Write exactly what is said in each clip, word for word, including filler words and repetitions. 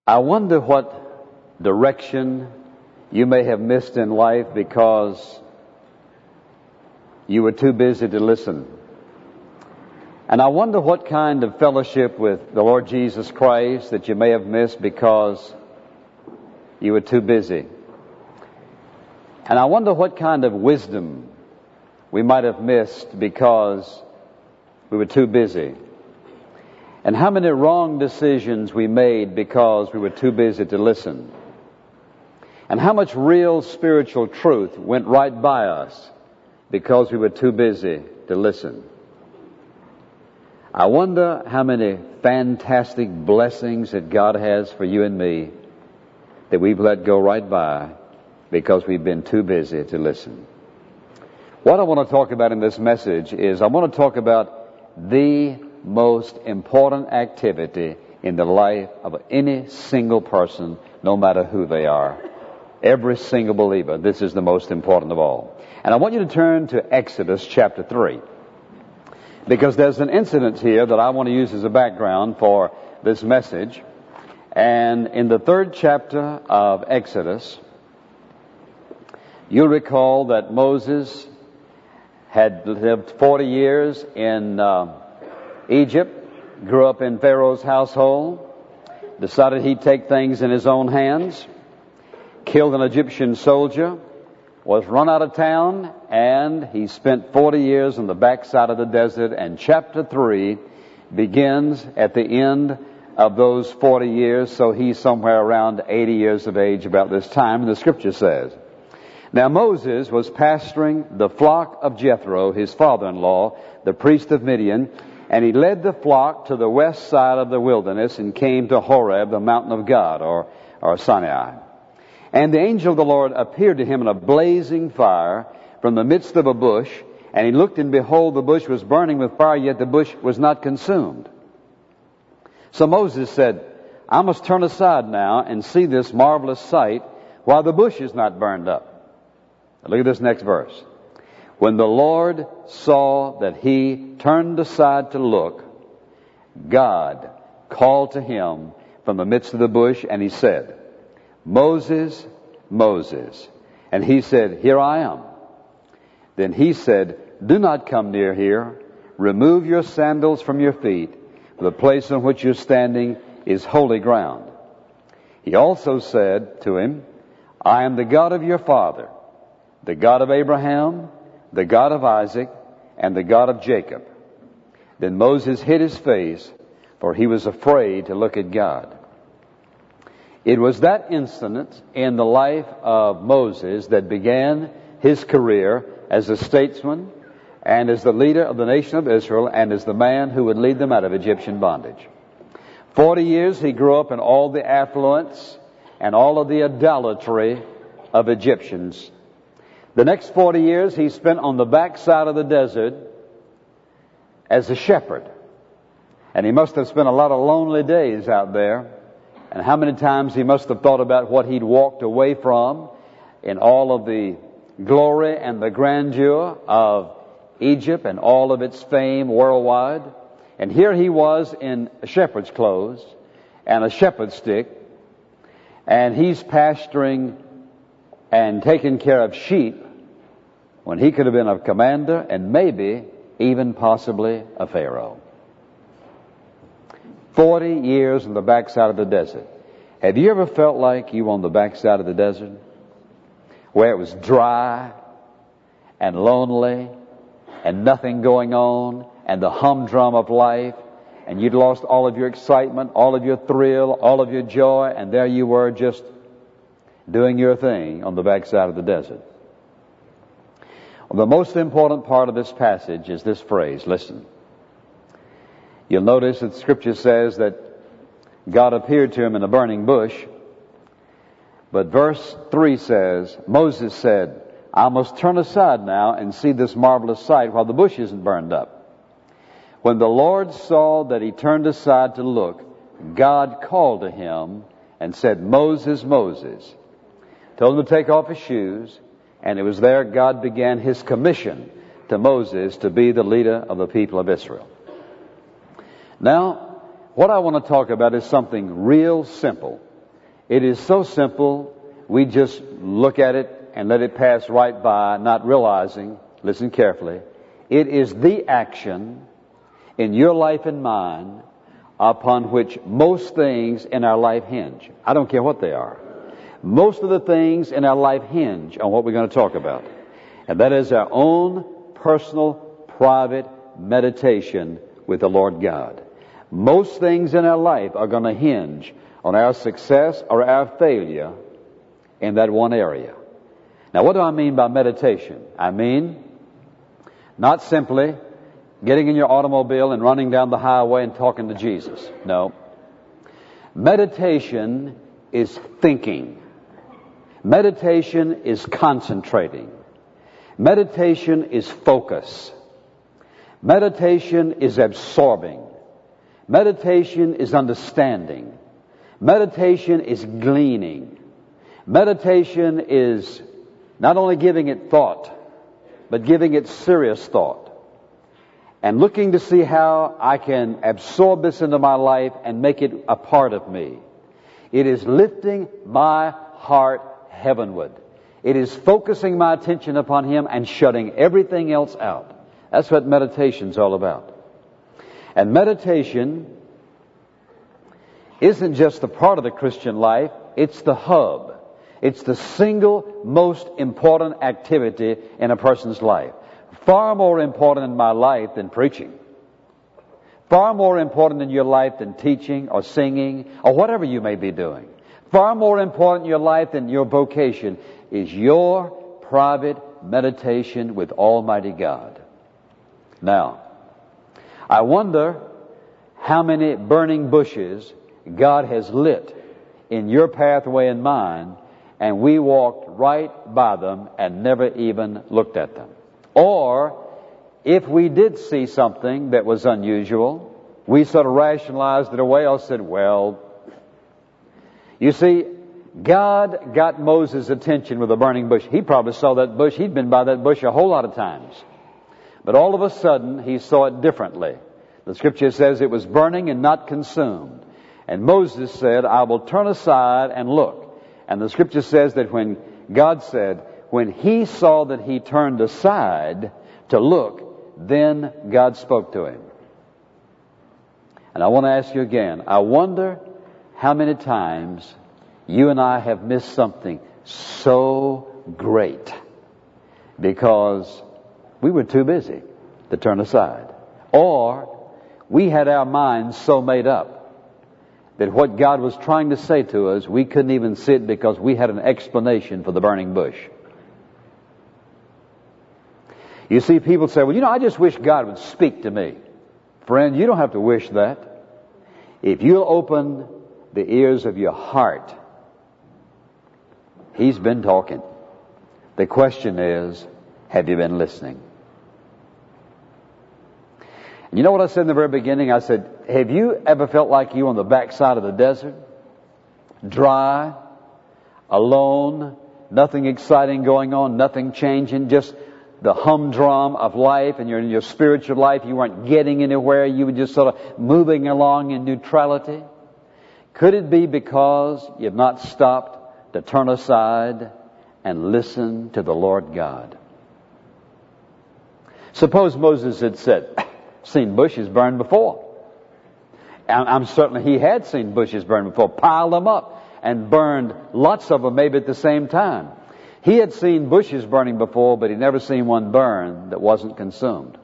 I wonder what direction you may have missed in life because you were too busy to listen. And I wonder what kind of fellowship with the Lord Jesus Christ that you may have missed because you were too busy. And I wonder what kind of wisdom we might have missed because we were too busy. And how many wrong decisions we made because we were too busy to listen. And how much real spiritual truth went right by us because we were too busy to listen. I wonder how many fantastic blessings that God has for you and me that we've let go right by because we've been too busy to listen. What I want to talk about in this message is I want to talk about the most important activity in the life of any single person, no matter who they are. Every single believer, this is the most important of all. And I want you to turn to Exodus chapter three. Because there's an incident here that I want to use as a background for this message. And in the third chapter of Exodus, you'll recall that Moses had lived forty years in uh, Egypt, grew up in Pharaoh's household, decided he'd take things in his own hands, killed an Egyptian soldier, was run out of town, and he spent forty years on the backside of the desert. And chapter three begins at the end of those forty years, so he's somewhere around eighty years of age about this time, and the scripture says, "Now Moses was pasturing the flock of Jethro, his father-in-law, the priest of Midian, and he led the flock to the west side of the wilderness and came to Horeb, the mountain of God," or, or Sinai. "And the angel of the Lord appeared to him in a blazing fire from the midst of a bush. And he looked, and behold, the bush was burning with fire, yet the bush was not consumed. So Moses said, 'I must turn aside now and see this marvelous sight while the bush is not burned up.'" Now look at this next verse. "When the Lord saw that he turned aside to look, God called to him from the midst of the bush, and he said, 'Moses, Moses.' And he said, 'Here I am.' Then he said, 'Do not come near here. Remove your sandals from your feet, for the place on which you're standing is holy ground.' He also said to him, 'I am the God of your father, the God of Abraham, the God of Isaac, and the God of Jacob.' Then Moses hid his face, for he was afraid to look at God." It was that incident in the life of Moses that began his career as a statesman and as the leader of the nation of Israel and as the man who would lead them out of Egyptian bondage. Forty years he grew up in all the affluence and all of the idolatry of Egyptians. The next forty years he spent on the backside of the desert as a shepherd. And he must have spent a lot of lonely days out there. And how many times he must have thought about what he'd walked away from in all of the glory and the grandeur of Egypt and all of its fame worldwide. And here he was in shepherd's clothes and a shepherd's stick, and he's pasturing and taking care of sheep when he could have been a commander and maybe even possibly a pharaoh. Forty years on the backside of the desert. Have you ever felt like you were on the backside of the desert? Where it was dry and lonely and nothing going on and the humdrum of life, and you'd lost all of your excitement, all of your thrill, all of your joy, and there you were just doing your thing on the backside of the desert. Well, the most important part of this passage is this phrase. Listen. You'll notice that Scripture says that God appeared to him in a burning bush. But verse three says, Moses said, "I must turn aside now and see this marvelous sight while the bush isn't burned up." When the Lord saw that he turned aside to look, God called to him and said, "Moses, Moses." Told him to take off his shoes, and it was there God began his commission to Moses to be the leader of the people of Israel. Now, what I want to talk about is something real simple. It is so simple, we just look at it and let it pass right by, not realizing, listen carefully, it is the action in your life and mine upon which most things in our life hinge. I don't care what they are. Most of the things in our life hinge on what we're going to talk about. And that is our own personal, private meditation with the Lord God. Most things in our life are going to hinge on our success or our failure in that one area. Now, what do I mean by meditation? I mean, not simply getting in your automobile and running down the highway and talking to Jesus. No. Meditation is thinking. Meditation is concentrating. Meditation is focus. Meditation is absorbing. Meditation is understanding. Meditation is gleaning. Meditation is not only giving it thought, but giving it serious thought. And looking to see how I can absorb this into my life and make it a part of me. It is lifting my heart heavenward. It is focusing my attention upon Him and shutting everything else out. That's what meditation's all about. And meditation isn't just a part of the Christian life, it's the hub. It's the single most important activity in a person's life. Far more important in my life than preaching. Far more important in your life than teaching or singing or whatever you may be doing. Far more important in your life than your vocation is your private meditation with Almighty God. Now, I wonder how many burning bushes God has lit in your pathway and mine, and we walked right by them and never even looked at them. Or, if we did see something that was unusual, we sort of rationalized it away or said, well, you see, God got Moses' attention with a burning bush. He probably saw that bush. He'd been by that bush a whole lot of times. But all of a sudden, he saw it differently. The Scripture says it was burning and not consumed. And Moses said, I will turn aside and look. And the Scripture says that when God said, when he saw that he turned aside to look, then God spoke to him. And I want to ask you again, I wonder how many times you and I have missed something so great because we were too busy to turn aside. Or we had our minds so made up that what God was trying to say to us, we couldn't even see it because we had an explanation for the burning bush. You see, people say, well, you know, I just wish God would speak to me. Friend, you don't have to wish that. If you'll open the ears of your heart, He's been talking. The question is, have you been listening? And you know what I said in the very beginning? I said, have you ever felt like you on the backside of the desert? Dry, alone, nothing exciting going on, nothing changing, just the humdrum of life, and you're in your spiritual life, you weren't getting anywhere, you were just sort of moving along in neutrality? Could it be because you've not stopped to turn aside and listen to the Lord God? Suppose Moses had said, seen bushes burned before. And I'm certain he had seen bushes burned before, piled them up and burned lots of them maybe at the same time. He had seen bushes burning before, but he'd never seen one burn that wasn't consumed.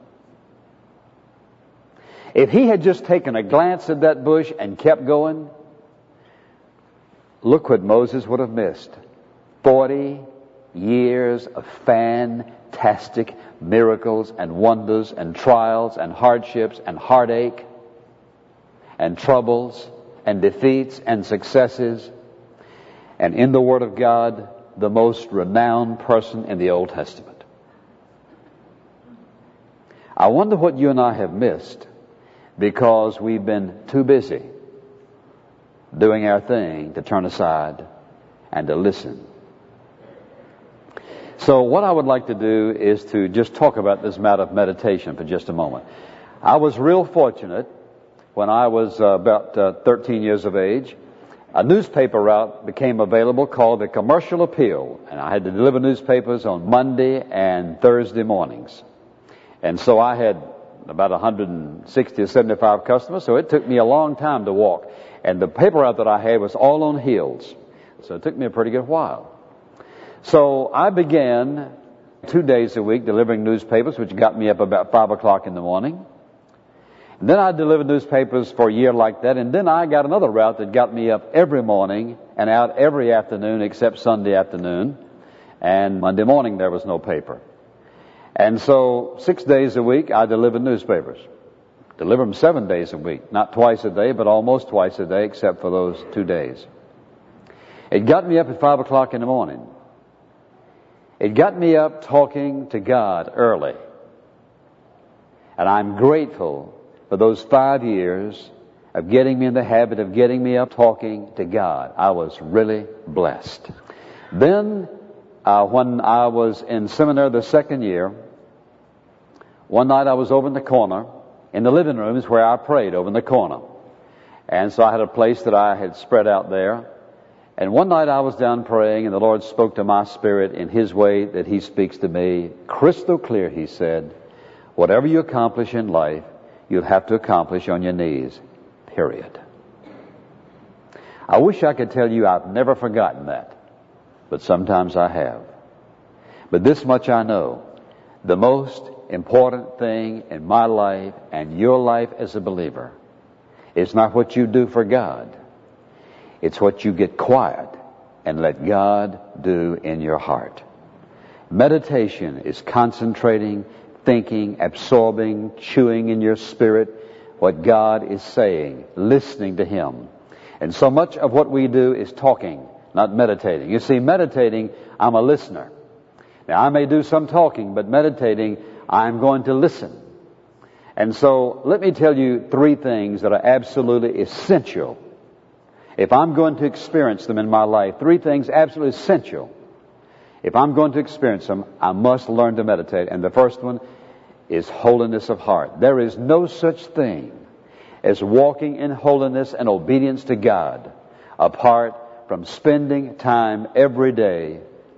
If he had just taken a glance at that bush and kept going, look what Moses would have missed. Forty years of fantastic miracles and wonders and trials and hardships and heartache and troubles and defeats and successes. And in the Word of God, the most renowned person in the Old Testament. I wonder what you and I have missed because we've been too busy doing our thing to turn aside and to listen. So what I would like to do is to just talk about this matter of meditation for just a moment. I was real fortunate when I was uh, about uh, thirteen years of age, a newspaper route became available called the Commercial Appeal, and I had to deliver newspapers on Monday and Thursday mornings. And so I had about one hundred sixty or seventy-five customers, so it took me a long time to walk. And the paper route that I had was all on hills, so it took me a pretty good while. So I began two days a week delivering newspapers, which got me up about five o'clock in the morning. And then I delivered newspapers for a year like that, and then I got another route that got me up every morning and out every afternoon except Sunday afternoon. And Monday morning there was no paper. And so six days a week I delivered newspapers. Deliver them seven days a week, not twice a day, but almost twice a day except for those two days. It got me up at five o'clock in the morning. It got me up talking to God early. And I'm grateful for those five years of getting me in the habit of getting me up talking to God. I was really blessed. Then, uh, when I was in seminary the second year, one night I was over in the corner, in the living room is where I prayed, over in the corner. And so I had a place that I had spread out there. And one night I was down praying, and the Lord spoke to my spirit in His way that He speaks to me. Crystal clear, He said, whatever you accomplish in life, you'll have to accomplish on your knees, period. I wish I could tell you I've never forgotten that, but sometimes I have. But this much I know, the most important thing in my life and your life as a believer is not what you do for God. It's what you get quiet and let God do in your heart. Meditation is concentrating, thinking, absorbing, chewing in your spirit what God is saying, listening to Him. And so much of what we do is talking, not meditating. You see, meditating, I'm a listener. Now, I may do some talking, but meditating, I'm going to listen. And so, let me tell you three things that are absolutely essential. If I'm going to experience them in my life, three things absolutely essential. If I'm going to experience them, I must learn to meditate. And the first one is holiness of heart. There is no such thing as walking in holiness and obedience to God apart from spending time every day.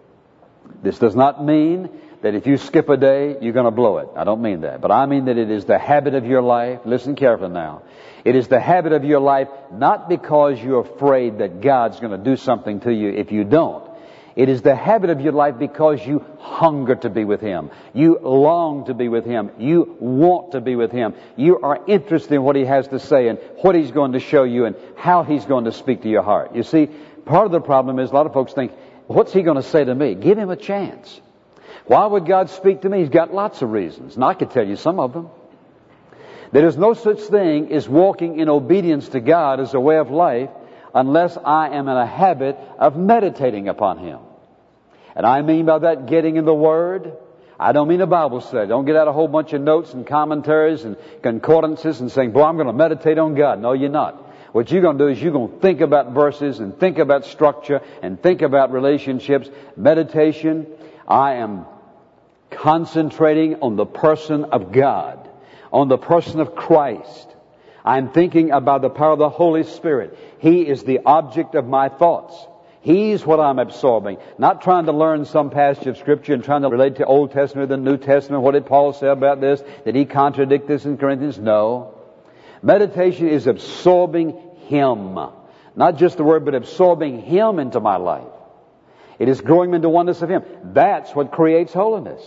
This does not mean that if you skip a day, you're going to blow it. I don't mean that. But I mean that it is the habit of your life. Listen carefully now. It is the habit of your life, not because you're afraid that God's going to do something to you if you don't. It is the habit of your life because you hunger to be with Him. You long to be with Him. You want to be with Him. You are interested in what He has to say and what He's going to show you and how He's going to speak to your heart. You see, part of the problem is a lot of folks think, what's He going to say to me? Give Him a chance. Why would God speak to me? He's got lots of reasons, and I could tell you some of them. There is no such thing as walking in obedience to God as a way of life unless I am in a habit of meditating upon Him. And I mean by that getting in the Word. I don't mean a Bible study. Don't get out a whole bunch of notes and commentaries and concordances and saying, boy, I'm going to meditate on God. No, you're not. What you're going to do is you're going to think about verses and think about structure and think about relationships. Meditation, I am concentrating on the person of God, on the person of Christ. I'm thinking about the power of the Holy Spirit. He is the object of my thoughts. He's what I'm absorbing. Not trying to learn some passage of Scripture and trying to relate to Old Testament or the New Testament. What did Paul say about this? Did he contradict this in Corinthians? No. Meditation is absorbing Him. Not just the Word, but absorbing Him into my life. It is growing into oneness of Him. That's what creates holiness.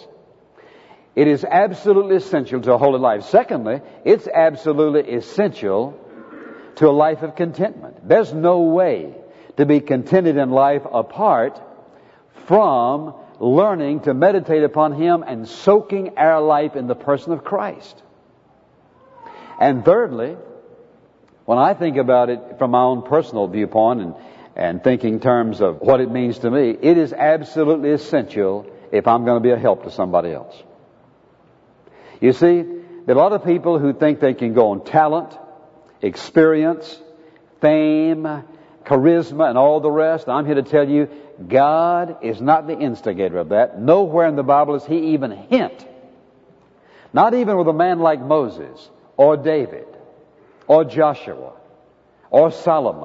It is absolutely essential to a holy life. Secondly, it's absolutely essential to a life of contentment. There's no way to be contented in life apart from learning to meditate upon Him and soaking our life in the person of Christ. And thirdly, when I think about it from my own personal viewpoint and, and thinking in terms of what it means to me, it is absolutely essential if I'm going to be a help to somebody else. You see, there are a lot of people who think they can go on talent, experience, fame, charisma, and all the rest. I'm here to tell you, God is not the instigator of that. Nowhere in the Bible does He even hint. Not even with a man like Moses, or David, or Joshua, or Solomon,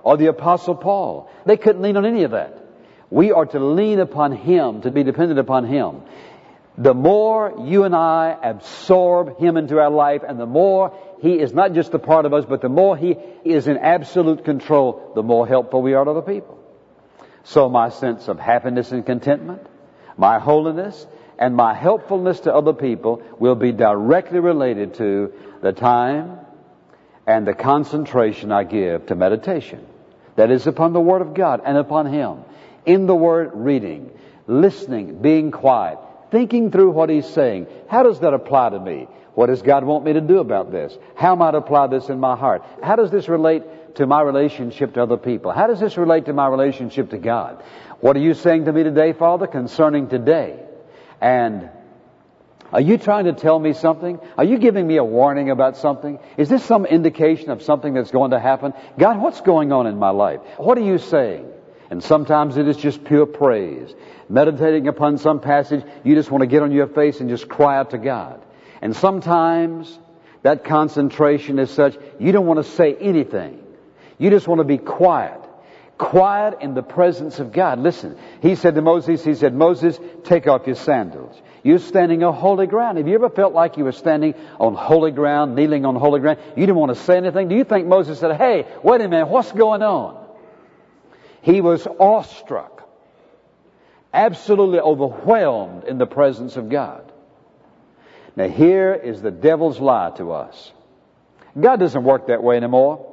or the Apostle Paul. They couldn't lean on any of that. We are to lean upon Him, to be dependent upon Him. The more you and I absorb Him into our life, and the more He is not just a part of us, but the more He is in absolute control, the more helpful we are to other people. So my sense of happiness and contentment, my holiness, and my helpfulness to other people will be directly related to the time and the concentration I give to meditation. That is upon the Word of God and upon Him. In the Word, reading, listening, being quiet, thinking through what He's saying. How does that apply to me? What does God want me to do about this? How might I apply this in my heart? How does this relate to my relationship to other people? How does this relate to my relationship to God? What are you saying to me today, Father, concerning today? And are you trying to tell me something? Are you giving me a warning about something? Is this some indication of something that's going to happen? God, what's going on in my life? What are you saying? And sometimes it is just pure praise. Meditating upon some passage, you just want to get on your face and just cry out to God. And sometimes that concentration is such, you don't want to say anything. You just want to be quiet. Quiet in the presence of God. Listen, He said to Moses, He said, Moses, take off your sandals. You're standing on holy ground. Have you ever felt like you were standing on holy ground, kneeling on holy ground? You didn't want to say anything? Do you think Moses said, hey, wait a minute, what's going on? He was awestruck, absolutely overwhelmed in the presence of God. Now here is the devil's lie to us. God doesn't work that way anymore.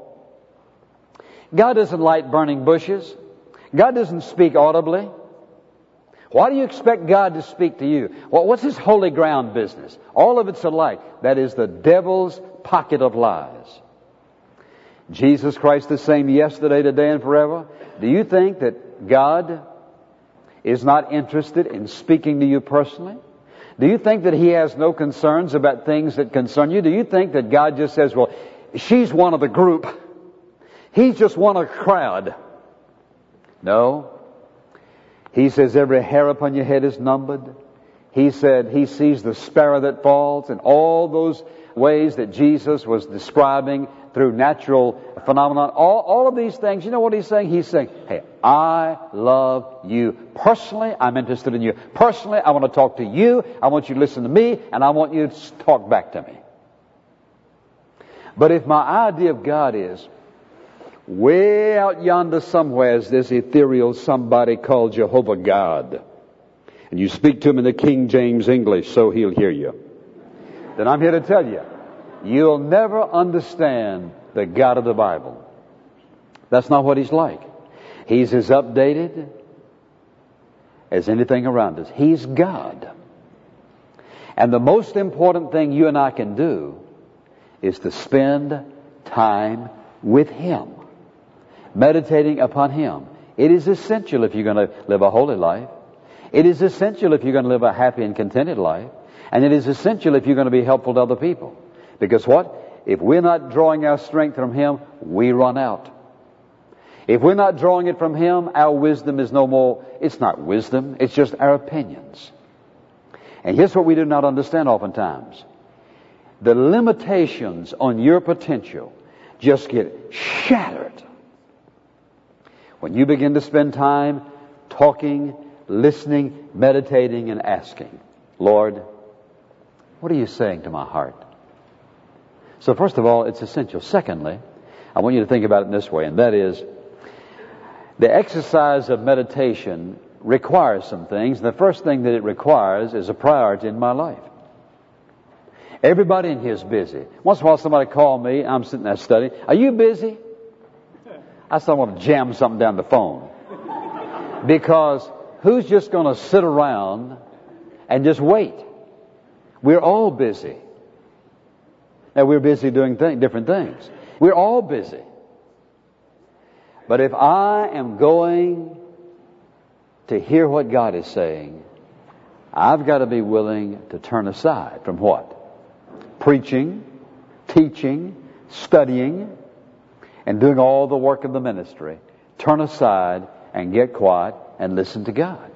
God doesn't light burning bushes. God doesn't speak audibly. Why do you expect God to speak to you? Well, what's this holy ground business? All of it's alike. That is the devil's pocket of lies. Jesus Christ the same yesterday, today, and forever. Do you think that God is not interested in speaking to you personally? Do you think that He has no concerns about things that concern you? Do you think that God just says, well, she's one of the group. He's just one of the crowd. No. He says every hair upon your head is numbered. He said He sees the sparrow that falls, and all those ways that Jesus was describing through natural phenomenon. All, all of these things, you know what He's saying? He's saying, hey, I love you. Personally, I'm interested in you. Personally, I want to talk to you. I want you to listen to me, and I want you to talk back to me. But if my idea of God is, way out yonder somewhere is this ethereal somebody called Jehovah God, and you speak to Him in the King James English so He'll hear you, then I'm here to tell you, you'll never understand the God of the Bible. That's not what He's like. He's as updated as anything around us. He's God. And the most important thing you and I can do is to spend time with Him, meditating upon Him. It is essential if you're going to live a holy life. It is essential if you're going to live a happy and contented life. And it is essential if you're going to be helpful to other people. Because what? If we're not drawing our strength from Him, we run out. If we're not drawing it from Him, our wisdom is no more, it's not wisdom, it's just our opinions. And here's what we do not understand oftentimes. The limitations on your potential just get shattered when you begin to spend time talking, listening, meditating, and asking, Lord, what are you saying to my heart? So first of all, it's essential. Secondly, I want you to think about it in this way, and that is, the exercise of meditation requires some things. The first thing that it requires is a priority in my life. Everybody in here is busy. Once in a while somebody called me, I'm sitting there studying, are you busy? I said, I want to jam something down the phone. Because who's just going to sit around and just wait? We're all busy. Now, we're busy doing th- different things. We're all busy. But if I am going to hear what God is saying, I've got to be willing to turn aside from what? Preaching, teaching, studying, and doing all the work of the ministry. Turn aside and get quiet and listen to God.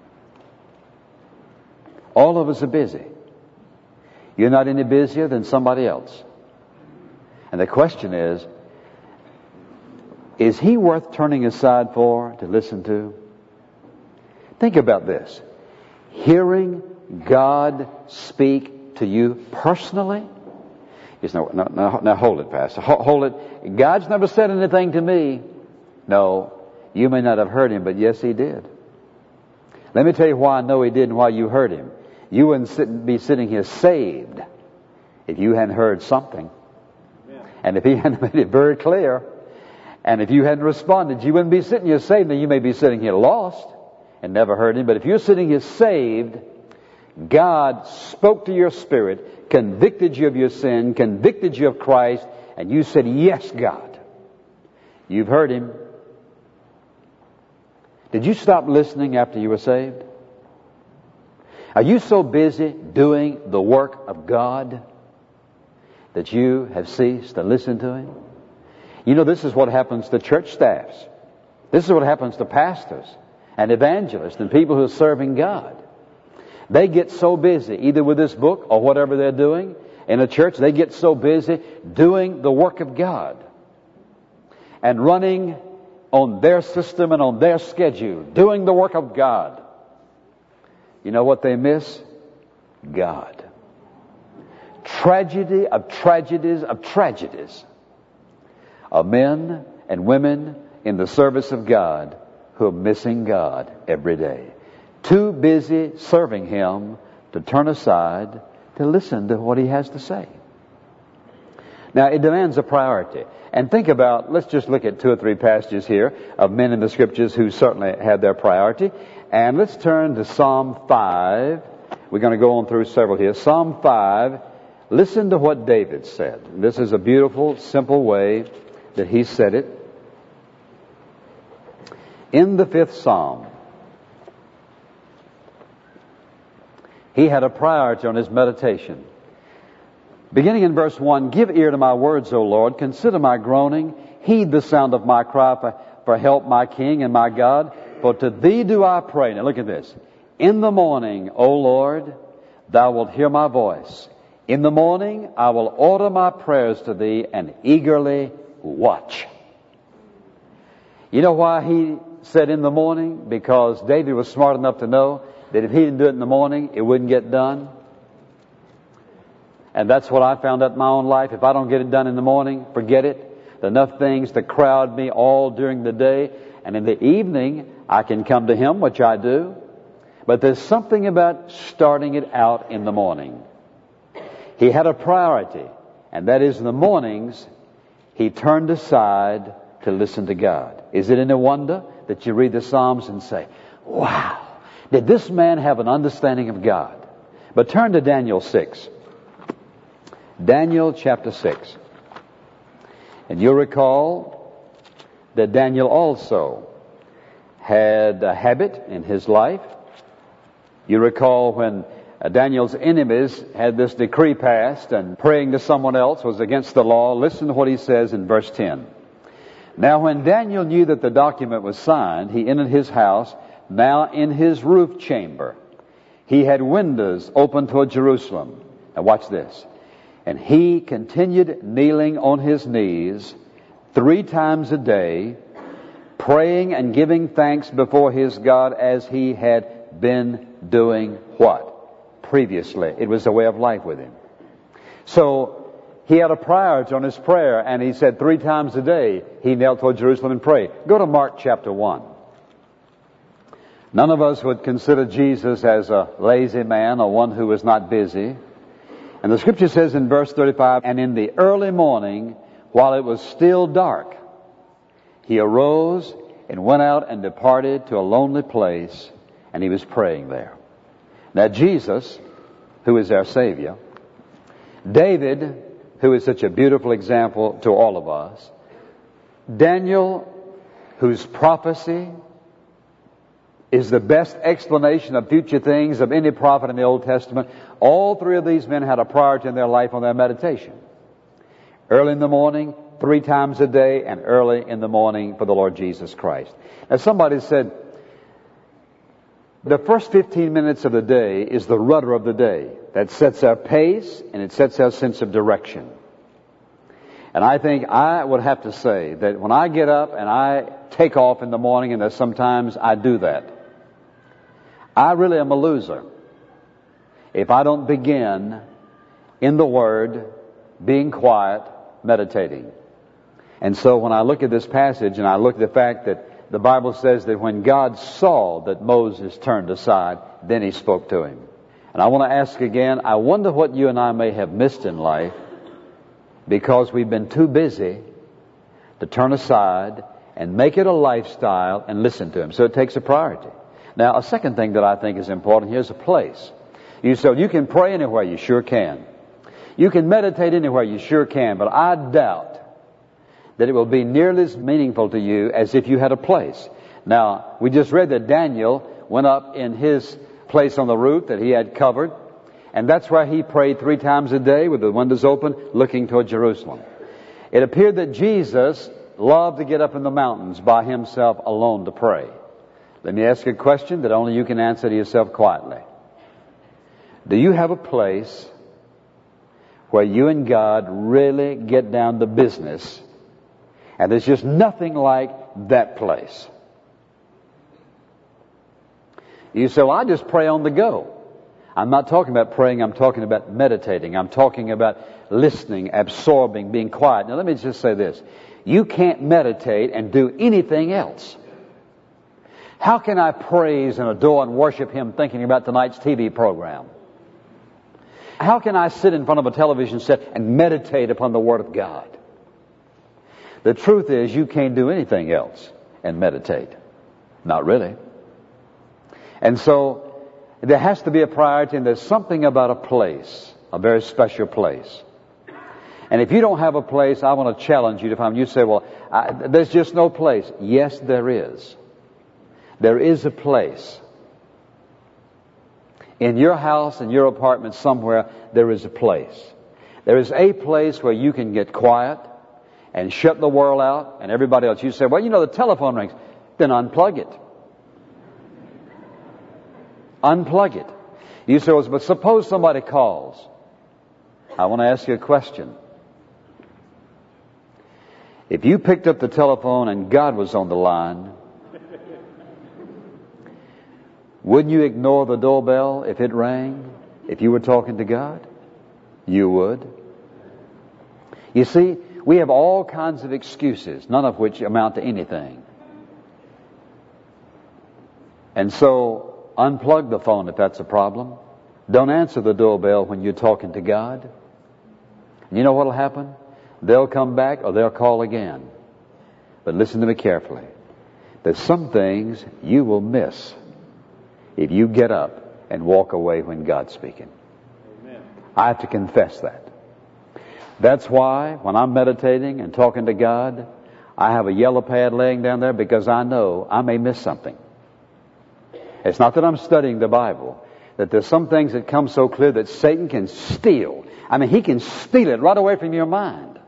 All of us are busy. You're not any busier than somebody else. And the question is, Is he worth turning aside for, to listen to? Think about this. Hearing God speak to you personally? Is no, no, no, now hold it, Pastor. Hold it. God's never said anything to me. No, you may not have heard him, but yes, he did. Let me tell you why I know he did and why you heard him. You wouldn't sit, be sitting here saved if you hadn't heard something. Yeah. And if he hadn't made it very clear, and if you hadn't responded, you wouldn't be sitting here saved. Now you may be sitting here lost and never heard him, but if you're sitting here saved, God spoke to your spirit, convicted you of your sin, convicted you of Christ, and you said, yes, God. You've heard him. Did you stop listening after you were saved? Are you so busy doing the work of God that you have ceased to listen to him? You know, this is what happens to church staffs. This is what happens to pastors and evangelists and people who are serving God. They get so busy, either with this book or whatever they're doing in a church, they get so busy doing the work of God and running on their system and on their schedule, doing the work of God. You know what they miss? God. Tragedy of tragedies of tragedies of men and women in the service of God who are missing God every day. Too busy serving him to turn aside to listen to what he has to say. Now, it demands a priority. And think about, let's just look at two or three passages here of men in the Scriptures who certainly had their priority. And let's turn to Psalm five. We're going to go on through several here. Psalm five. Listen to what David said. This is a beautiful, simple way that he said it. In the fifth Psalm, he had a priority on his meditation. Beginning in verse one, give ear to my words, O Lord. Consider my groaning. Heed the sound of my cry for, for help, my King and my God. For to thee do I pray. Now look at this. In the morning, O Lord, thou wilt hear my voice. In the morning, I will order my prayers to thee and eagerly watch. You know why he said in the morning? Because David was smart enough to know that if he didn't do it in the morning, it wouldn't get done. And that's what I found out in my own life. If I don't get it done in the morning, forget it. There are enough things to crowd me all during the day. And in the evening, I can come to him, which I do. But there's something about starting it out in the morning. He had a priority, and that is in the mornings, he turned aside to listen to God. Is it any wonder that you read the Psalms and say, wow, did this man have an understanding of God? But turn to Daniel six. Daniel chapter six. And you'll recall that Daniel also had a habit in his life. You recall when Daniel's enemies had this decree passed and praying to someone else was against the law. Listen to what he says in verse ten. Now when Daniel knew that the document was signed, he entered his house, now in his roof chamber. He had windows open toward Jerusalem. Now watch this. And he continued kneeling on his knees three times a day, praying and giving thanks before his God as he had been doing what? Previously. It was a way of life with him. So he had a priority on his prayer, and he said three times a day he knelt toward Jerusalem and prayed. Go to Mark chapter one. None of us would consider Jesus as a lazy man or one who was not busy. And the scripture says in verse thirty-five, and in the early morning, while it was still dark, he arose and went out and departed to a lonely place, and he was praying there. Now Jesus, who is our Savior, David, who is such a beautiful example to all of us, Daniel, whose prophecy is the best explanation of future things of any prophet in the Old Testament. All three of these men had a priority in their life on their meditation. Early in the morning, three times a day, and early in the morning for the Lord Jesus Christ. Now somebody said, the first fifteen minutes of the day is the rudder of the day. That sets our pace and it sets our sense of direction. And I think I would have to say that when I get up and I take off in the morning, and there's sometimes I do that, I really am a loser if I don't begin in the Word, being quiet, meditating. And so when I look at this passage and I look at the fact that the Bible says that when God saw that Moses turned aside, then He spoke to him. And I want to ask again, I wonder what you and I may have missed in life because we've been too busy to turn aside and make it a lifestyle and listen to Him. So it takes a priority. Now, a second thing that I think is important here is a place. You say, you can pray anywhere, you sure can. You can meditate anywhere, you sure can. But I doubt that it will be nearly as meaningful to you as if you had a place. Now, we just read that Daniel went up in his place on the roof that he had covered. And that's where he prayed three times a day with the windows open, looking toward Jerusalem. It appeared that Jesus loved to get up in the mountains by Himself alone to pray. Let me ask you a question that only you can answer to yourself quietly. Do you have a place where you and God really get down to business, and there's just nothing like that place? You say, well, I just pray on the go. I'm not talking about praying, I'm talking about meditating. I'm talking about listening, absorbing, being quiet. Now let me just say this. You can't meditate and do anything else. How can I praise and adore and worship Him thinking about tonight's T V program? How can I sit in front of a television set and meditate upon the Word of God? The truth is, you can't do anything else and meditate. Not really. And so, there has to be a priority, and there's something about a place, a very special place. And if you don't have a place, I want to challenge you to find. You say, well, I, there's just no place. Yes, there is. There is a place. In your house, in your apartment, somewhere, there is a place. There is a place where you can get quiet and shut the world out and everybody else. You say, well, you know, the telephone rings. Then unplug it. Unplug it. You say, well, but suppose somebody calls. I want to ask you a question. If you picked up the telephone and God was on the line, wouldn't you ignore the doorbell if it rang? If you were talking to God? You would. You see, we have all kinds of excuses, none of which amount to anything. And so, unplug the phone if that's a problem. Don't answer the doorbell when you're talking to God. You know what will happen? They'll come back or they'll call again. But listen to me carefully. There's some things you will miss if you get up and walk away when God's speaking. Amen. I have to confess that. That's why when I'm meditating and talking to God, I have a yellow pad laying down there because I know I may miss something. It's not that I'm studying the Bible, that there's some things that come so clear that Satan can steal. I mean, he can steal it right away from your mind.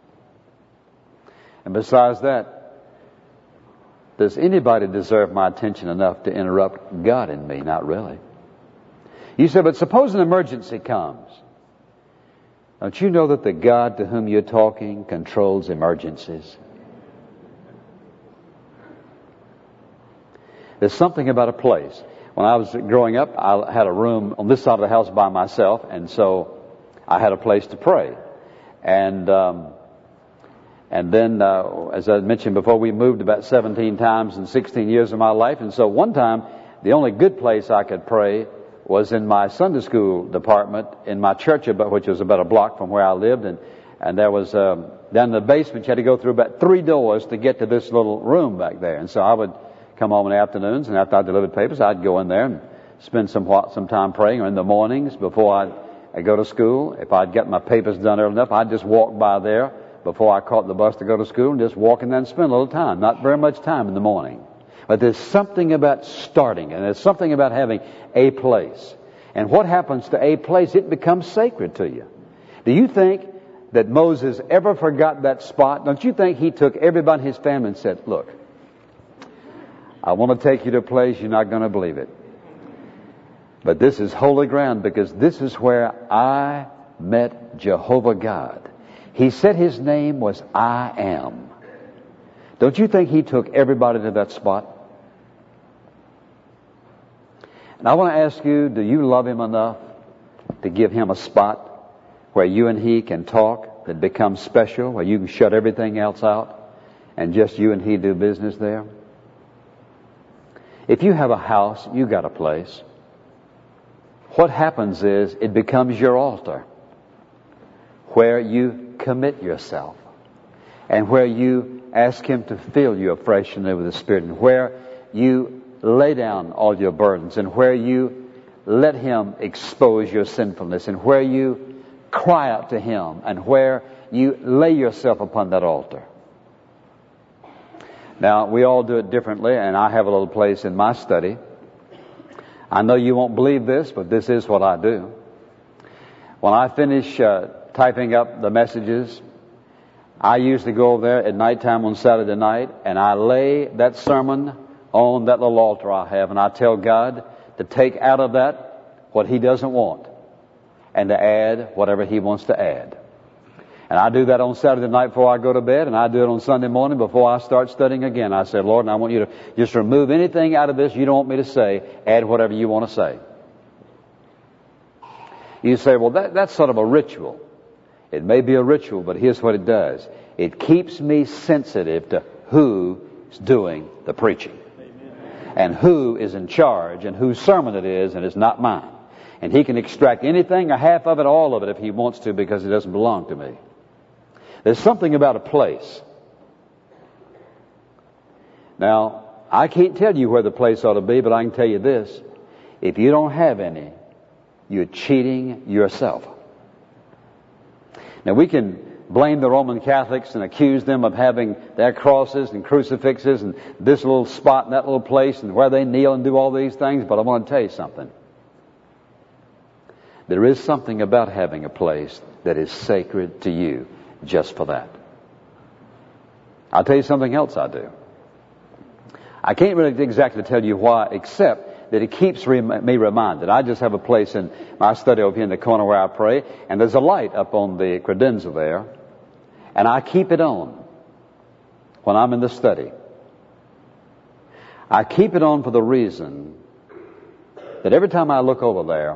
And besides that, does anybody deserve my attention enough to interrupt God in me? Not really. You say, but suppose an emergency comes. Don't you know that the God to whom you're talking controls emergencies? There's something about a place. When I was growing up, I had a room on this side of the house by myself, and so I had a place to pray. And um, and then, uh, as I mentioned before, we moved about seventeen times in sixteen years of my life. And so one time, the only good place I could pray was in my Sunday school department in my church, which was about a block from where I lived. And, and there was, um, down in the basement, you had to go through about three doors to get to this little room back there. And so I would come home in the afternoons, and after I delivered papers, I'd go in there and spend some some time praying. Or in the mornings before I'd, I'd go to school, if I'd get my papers done early enough, I'd just walk by there before I caught the bus to go to school and just walk in there and spend a little time. Not very much time in the morning. But there's something about starting, and there's something about having a place. And what happens to a place? It becomes sacred to you. Do you think that Moses ever forgot that spot? Don't you think he took everybody in his family and said, look, I want to take you to a place you're not going to believe it. But this is holy ground because this is where I met Jehovah God. He said his name was I Am. Don't you think he took everybody to that spot? And I want to ask you, do you love him enough to give him a spot where you and he can talk that becomes special, where you can shut everything else out and just you and he do business there? If you have a house, you got a place. What happens is it becomes your altar where you commit yourself and where you ask him to fill you afresh and anew with the Spirit, and where you lay down all your burdens, and where you let him expose your sinfulness, and where you cry out to him, and where you lay yourself upon that altar. Now, we all do it differently, and I have a little place in my study. I know you won't believe this, but this is what I do. When I finish uh, typing up the messages, I usually go over there at nighttime on Saturday night, and I lay that sermon on that little altar I have, and I tell God to take out of that what he doesn't want and to add whatever he wants to add. And I do that on Saturday night before I go to bed, and I do it on Sunday morning before I start studying again. I say, Lord, and I want you to just remove anything out of this you don't want me to say, add whatever you want to say. You say, well, that, that's sort of a ritual. It may be a ritual, but here's what it does. It keeps me sensitive to who's doing the preaching. Amen. And who is in charge and whose sermon it is, and it's not mine. And he can extract anything or half of it, all of it, if he wants to, because it doesn't belong to me. There's something about a place. Now, I can't tell you where the place ought to be, but I can tell you this. If you don't have any, you're cheating yourself. Now, we can blame the Roman Catholics and accuse them of having their crosses and crucifixes and this little spot and that little place and where they kneel and do all these things, but I want to tell you something. There is something about having a place that is sacred to you just for that. I'll tell you something else I do. I can't really exactly tell you why, except that it keeps me reminded. I just have a place in my study over here in the corner where I pray, and there's a light up on the credenza there, and I keep it on when I'm in the study. I keep it on for the reason that every time I look over there,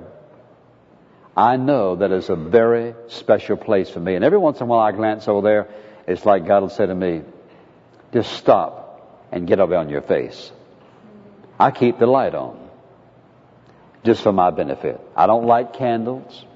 I know that it's a very special place for me. And every once in a while I glance over there, it's like God will say to me, just stop and get up on your face. I keep the light on just for my benefit. I don't light candles.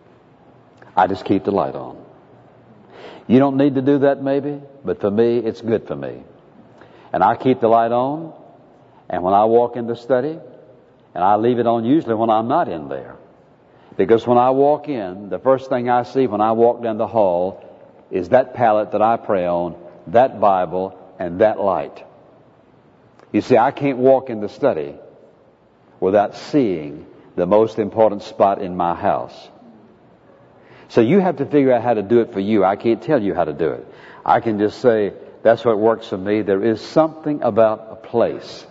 I just keep the light on. You don't need to do that maybe, but for me, it's good for me. And I keep the light on, and when I walk in the study, and I leave it on usually when I'm not in there. Because when I walk in, the first thing I see when I walk down the hall is that pallet that I pray on, that Bible, and that light. You see, I can't walk in the study without seeing the most important spot in my house. So you have to figure out how to do it for you. I can't tell you how to do it. I can just say, that's what works for me. There is something about a place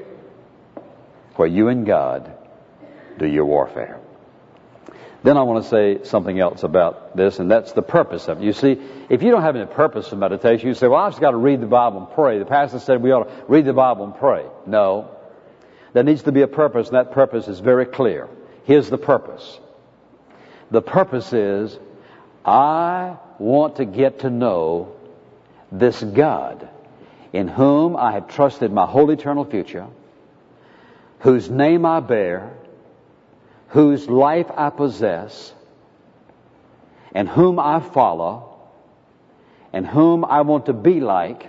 where you and God do your warfare. Then I want to say something else about this, and that's the purpose of it. You see, if you don't have any purpose for meditation, you say, well, I've just got to read the Bible and pray. The pastor said we ought to read the Bible and pray. No. There needs to be a purpose, and that purpose is very clear. Here's the purpose. The purpose is, I want to get to know this God in whom I have trusted my whole eternal future, whose name I bear, whose life I possess, and whom I follow, and whom I want to be like,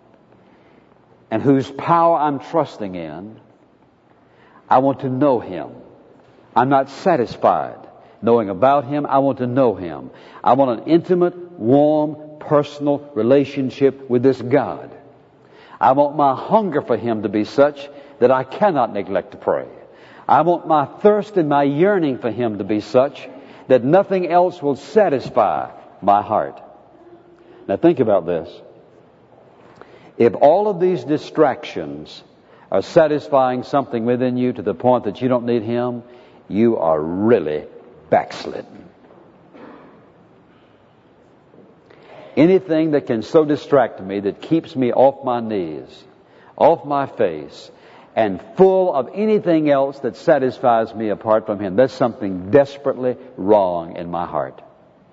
and whose power I'm trusting in. I want to know Him. I'm not satisfied knowing about Him. I want to know Him. I want an intimate, warm, personal relationship with this God. I want my hunger for Him to be such that I cannot neglect to pray. I want my thirst and my yearning for Him to be such that nothing else will satisfy my heart. Now think about this. If all of these distractions are satisfying something within you to the point that you don't need Him, you are really backslidden. Anything that can so distract me that keeps me off my knees, off my face, and full of anything else that satisfies me apart from Him. There's something desperately wrong in my heart.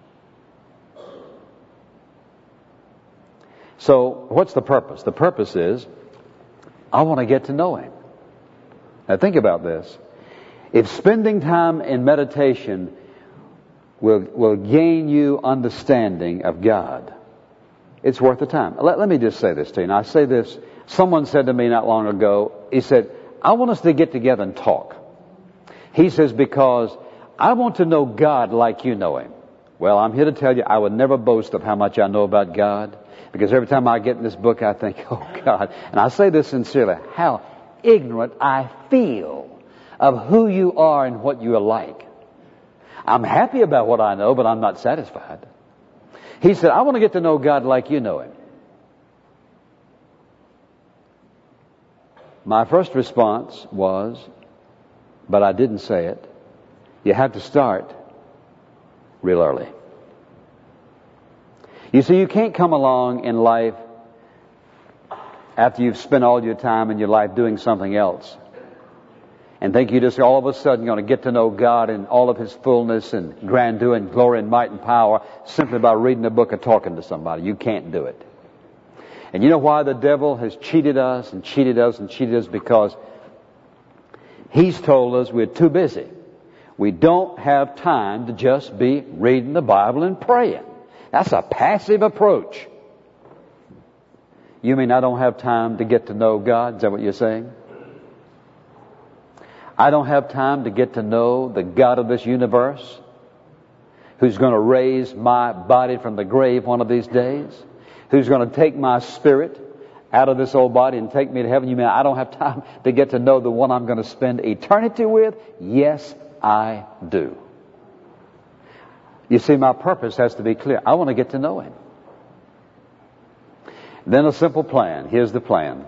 So, what's the purpose? The purpose is, I want to get to know Him. Now think about this. If spending time in meditation will, will gain you understanding of God, it's worth the time. Let, let me just say this to you. And I say this, someone said to me not long ago, he said, I want us to get together and talk. He says, because I want to know God like you know Him. Well, I'm here to tell you, I would never boast of how much I know about God, because every time I get in this book, I think, oh God, and I say this sincerely, how ignorant I feel of who you are and what you are like. I'm happy about what I know, but I'm not satisfied. He said, I want to get to know God like you know Him. My first response was, but I didn't say it, you have to start real early. You see, you can't come along in life after you've spent all your time in your life doing something else and think you just all of a sudden going to get to know God in all of His fullness and grandeur and glory and might and power simply by reading a book or talking to somebody. You can't do it. And you know why the devil has cheated us and cheated us and cheated us? Because he's told us we're too busy. We don't have time to just be reading the Bible and praying. That's a passive approach. You mean I don't have time to get to know God? Is that what you're saying? I don't have time to get to know the God of this universe, who's going to raise my body from the grave one of these days, who's going to take my spirit out of this old body and take me to heaven. You mean I don't have time to get to know the one I'm going to spend eternity with? Yes, I do. You see, my purpose has to be clear. I want to get to know Him. Then a simple plan. Here's the plan.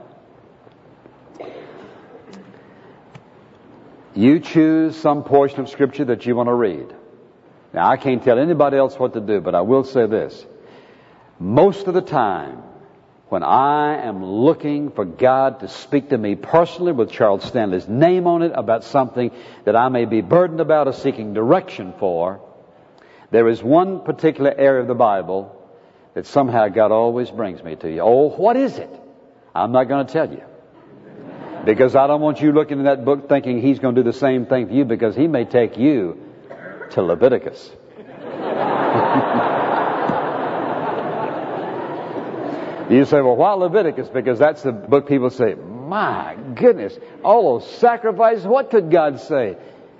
You choose some portion of Scripture that you want to read. Now, I can't tell anybody else what to do, but I will say this. Most of the time, when I am looking for God to speak to me personally with Charles Stanley's name on it about something that I may be burdened about or seeking direction for, there is one particular area of the Bible that somehow God always brings me to you. Oh, what is it? I'm not going to tell you. Because I don't want you looking in that book thinking He's going to do the same thing for you, because He may take you to Leviticus. You say, well, why Leviticus? Because that's the book people say, my goodness, all those sacrifices, what could God say?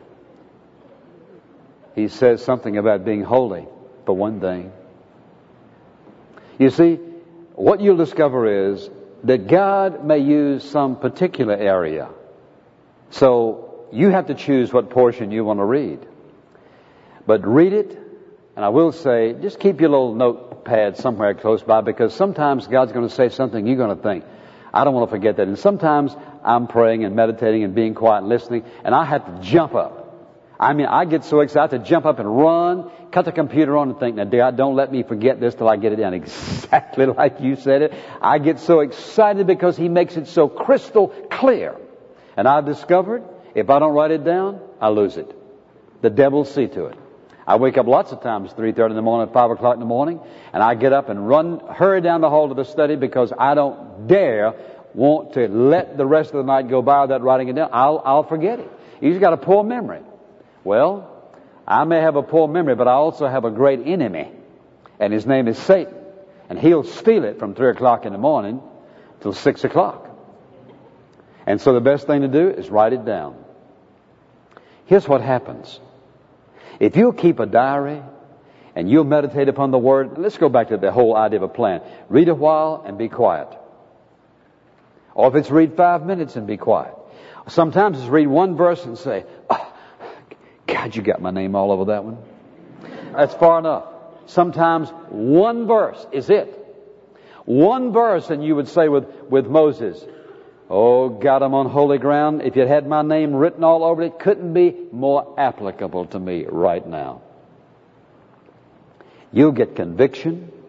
He says something about being holy, for one thing. You see, what you'll discover is that God may use some particular area. So you have to choose what portion you want to read. But read it, and I will say, just keep your little notepad somewhere close by, because sometimes God's going to say something you're going to think, I don't want to forget that. And sometimes I'm praying and meditating and being quiet and listening, and I have to jump up. I mean, I get so excited to jump up and run, cut the computer on and think, now, God, don't let me forget this till I get it down. Exactly like you said it. I get so excited because He makes it so crystal clear. And I've discovered, if I don't write it down, I lose it. The devil will see to it. I wake up lots of times, three thirty in the morning, five o'clock in the morning, and I get up and run, hurry down the hall to the study, because I don't dare want to let the rest of the night go by without writing it down. I'll, I'll forget it. You've got a poor memory. Well, I may have a poor memory, but I also have a great enemy, and his name is Satan. And he'll steal it from three o'clock in the morning till six o'clock. And so the best thing to do is write it down. Here's what happens. If you'll keep a diary and you'll meditate upon the Word, let's go back to the whole idea of a plan. Read a while and be quiet. Or if it's read five minutes and be quiet. Sometimes it's read one verse and say, oh, God, you got my name all over that one. That's far enough. Sometimes one verse is it. One verse, and you would say with, with Moses, oh God, I'm on holy ground. If you had my name written all over it, it couldn't be more applicable to me right now. You'll get conviction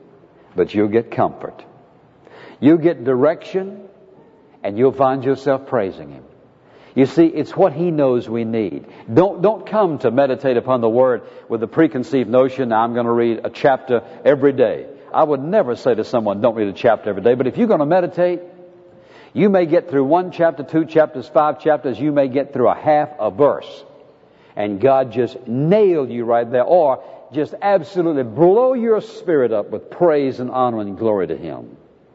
but you'll get comfort. You'll get direction, and you'll find yourself praising Him. You see, it's what He knows we need. Don't, don't come to meditate upon the Word with a preconceived notion, I'm going to read a chapter every day. I would never say to someone, don't read a chapter every day. But if you're going to meditate, you may get through one chapter, two chapters, five chapters. You may get through a half a verse. And God just nailed you right there. Or just absolutely blow your spirit up with praise and honor and glory to Him.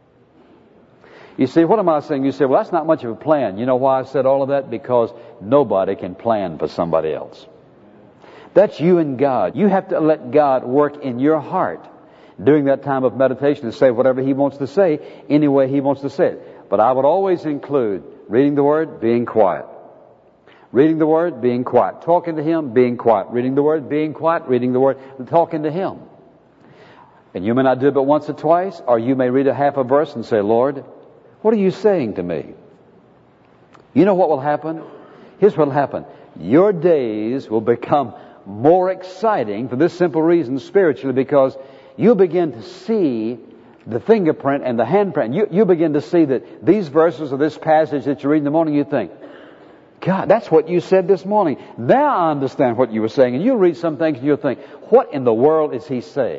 You see, what am I saying? You say, well, that's not much of a plan. You know why I said all of that? Because nobody can plan for somebody else. That's you and God. You have to let God work in your heart during that time of meditation and say whatever He wants to say, any way He wants to say it. But I would always include reading the Word, being quiet. Reading the Word, being quiet. Talking to Him, being quiet. Reading the Word, being quiet. Reading the Word, and talking to Him. And you may not do it but once or twice, or you may read a half a verse and say, Lord, what are you saying to me? You know what will happen? Here's what will happen. Your days will become more exciting for this simple reason spiritually, because you'll begin to see the fingerprint and the handprint. You, you begin to see that these verses of this passage that you read in the morning, you think, God, that's what you said this morning. Now I understand what you were saying. And you'll read some things and you'll think, what in the world is He saying?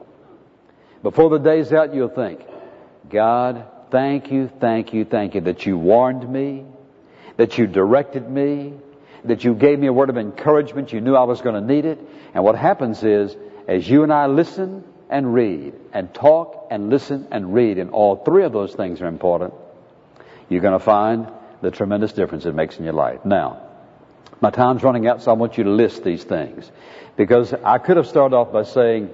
Before the day's out, you'll think, God, thank you, thank you, thank you that you warned me, that you directed me, that you gave me a word of encouragement. You knew I was going to need it. And what happens is, as you and I listen and read and talk and listen and read, and all three of those things are important, you're going to find the tremendous difference it makes in your life. Now, my time's running out, so I want you to list these things. Because I could have started off by saying,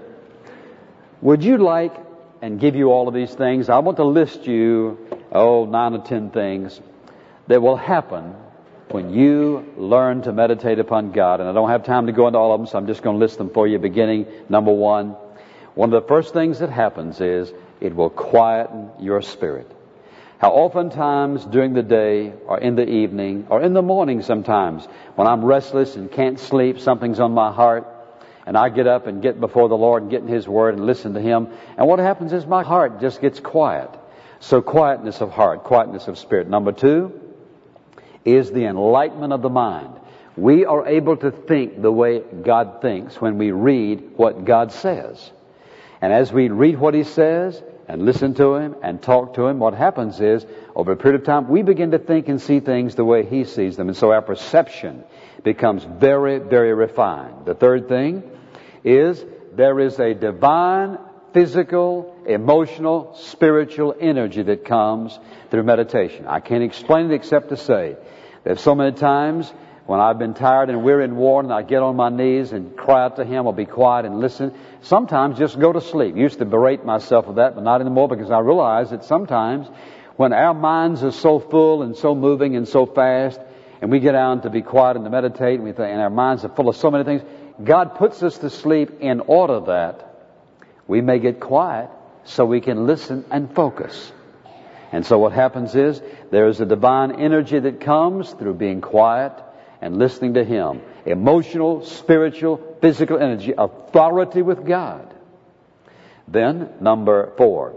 would you like and give you all of these things? I want to list you, oh, nine or ten things that will happen when you learn to meditate upon God. And I don't have time to go into all of them, so I'm just going to list them for you. Beginning, number one, one of the first things that happens is it will quieten your spirit. How oftentimes during the day or in the evening or in the morning sometimes, when I'm restless and can't sleep, something's on my heart, and I get up and get before the Lord and get in His Word and listen to Him. And what happens is my heart just gets quiet. So quietness of heart, quietness of spirit. Number two is the enlightenment of the mind. We are able to think the way God thinks when we read what God says. And as we read what He says and listen to Him and talk to Him, what happens is, over a period of time, we begin to think and see things the way He sees them. And so our perception becomes very, very refined. The third thing is there is a divine, physical, emotional, spiritual energy that comes through meditation. I can't explain it except to say that so many times when I've been tired and weary and worn, and I get on my knees and cry out to Him or be quiet and listen, sometimes just go to sleep. Used to berate myself with that, but not anymore, because I realize that sometimes when our minds are so full and so moving and so fast, and we get down to be quiet and to meditate, and, we think, and our minds are full of so many things, God puts us to sleep in order that we may get quiet so we can listen and focus. And so what happens is there is a divine energy that comes through being quiet and listening to Him. Emotional, spiritual, physical energy, authority with God. Then, number four,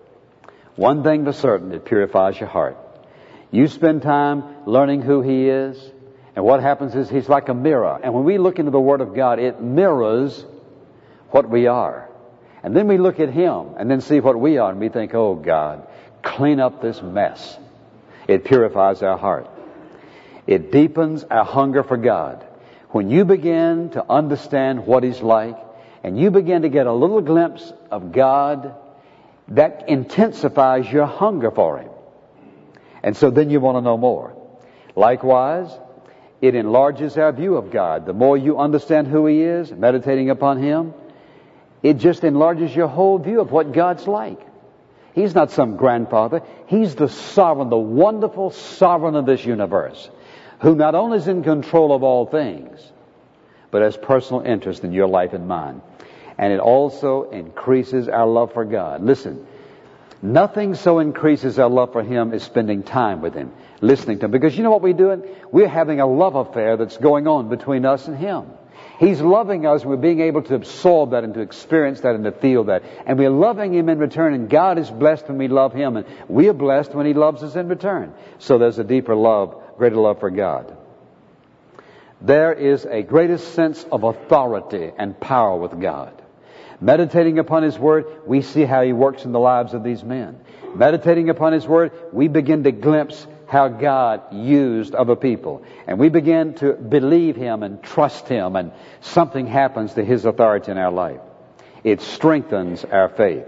one thing for certain, it purifies your heart. You spend time learning who He is, and what happens is He's like a mirror. And when we look into the Word of God, it mirrors what we are. And then we look at Him and then see what we are, and we think, oh God, clean up this mess. It purifies our heart. It deepens our hunger for God. When you begin to understand what He's like, and you begin to get a little glimpse of God, that intensifies your hunger for Him. And so then you want to know more. Likewise, it enlarges our view of God. The more you understand who He is, meditating upon Him, it just enlarges your whole view of what God's like. He's not some grandfather. He's the sovereign, the wonderful sovereign of this universe, who not only is in control of all things, but has personal interest in your life and mine. And it also increases our love for God. Listen, nothing so increases our love for Him as spending time with Him, listening to Him. Because you know what we're doing? We're having a love affair that's going on between us and Him. He's loving us. We're being able to absorb that and to experience that and to feel that. And we're loving Him in return. And God is blessed when we love Him. And we are blessed when He loves us in return. So there's a deeper love, greater love for God. There is a greater sense of authority and power with God. Meditating upon His Word, we see how He works in the lives of these men. Meditating upon His Word, we begin to glimpse how God used other people. And we begin to believe Him and trust Him, and something happens to His authority in our life. It strengthens our faith.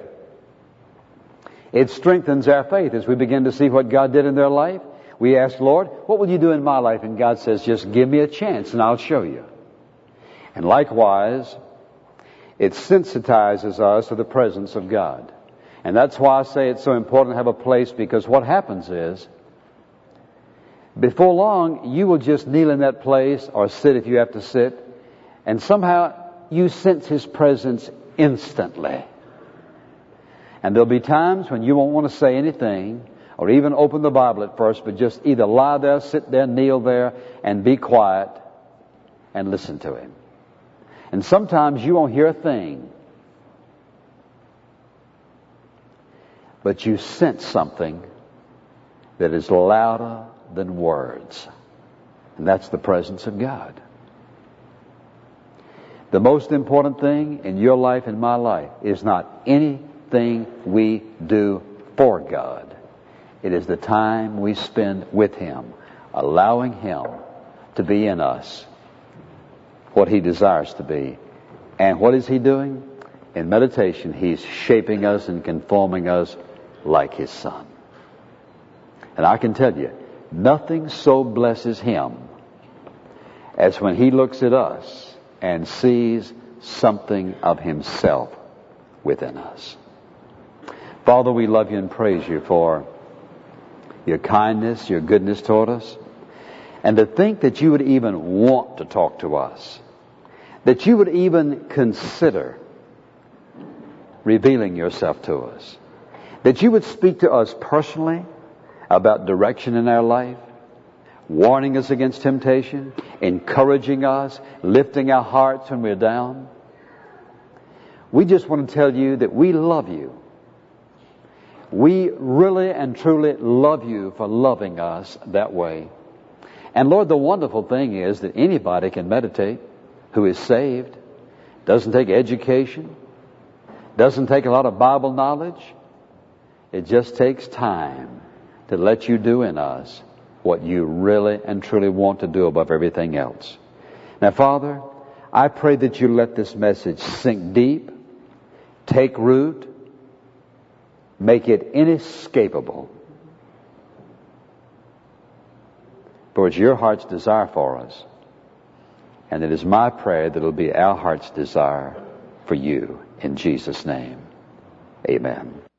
It strengthens our faith as we begin to see what God did in their life. We ask, Lord, what will you do in my life? And God says, just give me a chance and I'll show you. And likewise, it sensitizes us to the presence of God. And that's why I say it's so important to have a place, because what happens is, before long, you will just kneel in that place or sit if you have to sit, and somehow you sense His presence instantly. And there'll be times when you won't want to say anything or even open the Bible at first, but just either lie there, sit there, kneel there, and be quiet and listen to Him. And sometimes you won't hear a thing, but you sense something that is louder than words. And that's the presence of God. The most important thing in your life and my life is not anything we do for God. It is the time we spend with Him, allowing Him to be in us what He desires to be. And what is He doing? In meditation, He's shaping us and conforming us like His Son. And I can tell you, nothing so blesses Him as when He looks at us and sees something of Himself within us. Father, we love You and praise You for Your kindness, Your goodness toward us. And to think that You would even want to talk to us, that You would even consider revealing Yourself to us, that You would speak to us personally about direction in our life, warning us against temptation, encouraging us, lifting our hearts when we're down. We just want to tell You that we love You. We really and truly love You for loving us that way. And Lord, the wonderful thing is that anybody can meditate who is saved. Doesn't take education. Doesn't take a lot of Bible knowledge. It just takes time to let You do in us what You really and truly want to do above everything else. Now, Father, I pray that You let this message sink deep, take root, make it inescapable. For it's Your heart's desire for us. And it is my prayer that it will be our heart's desire for You. In Jesus' name, amen.